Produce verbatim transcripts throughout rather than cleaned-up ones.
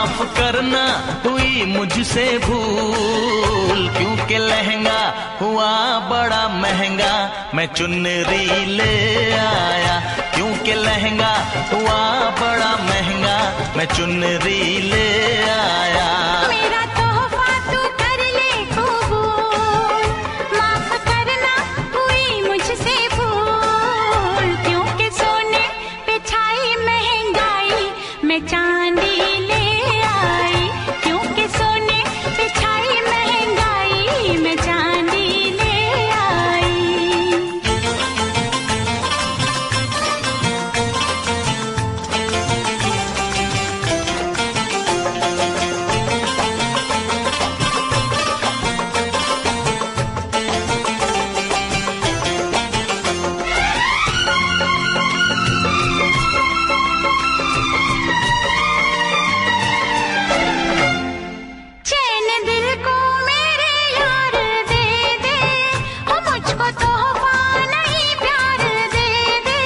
माफ करना हुई मुझसे भूल, क्योंकि लहंगा हुआ बड़ा महंगा मैं चुनरी ले आया। क्योंकि लहंगा हुआ बड़ा महंगा मैं चुनरी ले आया। मेरा तोहफा तू कर ले कबूल, माफ करना हुई मुझसे भूल, क्योंकि सोने पे छाई महंगाई मैं चांदी ले आई। क्योंकि सोने पे छाई महंगाई मैं चांदी ले आई। चैन दिल को मेरे यार दे दे, हो मुझको तोहफा नहीं प्यार दे दे।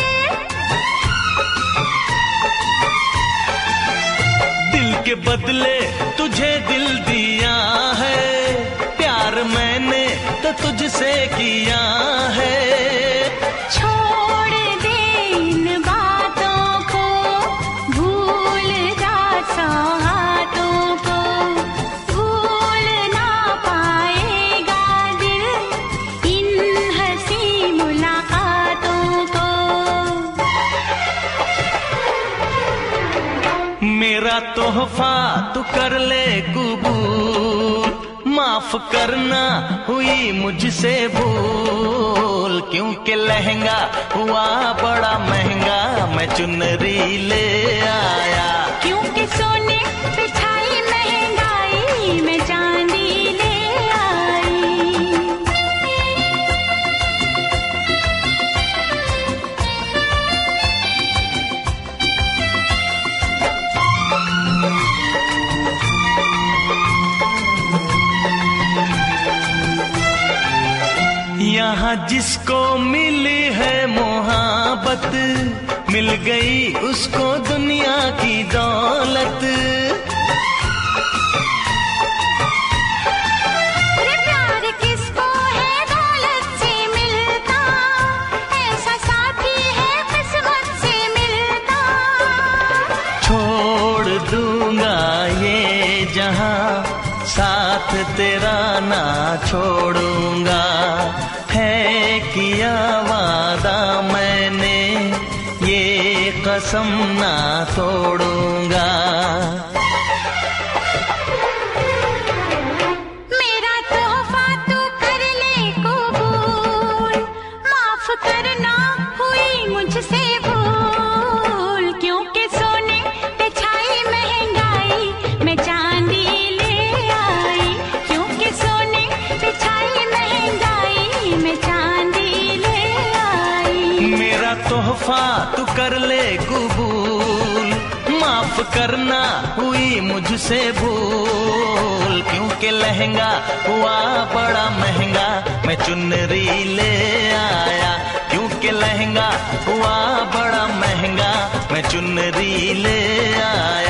दिल के बदले तुझे दिल दिया है, प्यार मैंने तो तुझसे किया है। छोड़ दे इन बातों को, भूल जा सौगातों को, भूल ना पाएगा दिल इन हंसी मुलाकातों को। मेरा तोहफा तू कर ले कबूल, माफ करना हुई मुझसे भूल, क्योंकि लहंगा हुआ बड़ा महंगा मैं चुनरी ले आया। क्योंकि सोने पे छाई महंगाई मैं चांदी ले आई। यहाँ जिसको मिली है मोहब्बत, मिल गई उसको दुनिया की दौलत। अरे प्यार किसको है दौलत से मिलता, ऐसा साथी है किस्मत से मिलता। छोड़ दूंगा ये जहां, साथ तेरा ना छोड़ूंगा। है किया वादा मैंने, ये कसम ना तोड़ूंगा। मेरा तोहफा तू कर ले कबूल, माफ करना हुई मुझसे भूल, क्योंकि सोने पे छाई महंगाई मैं चांदी ले आई। क्योंकि सोने पे छाई महंगाई मैं चांदी ले आई। मेरा तोहफा तू कर ले कबूल, माफ करना हुई मुझसे भूल, क्योंकि लहंगा हुआ बड़ा महंगा मैं चुनरी ले आया। क्योंकि लहंगा हुआ बड़ा महंगा मैं चुनरी ले आया।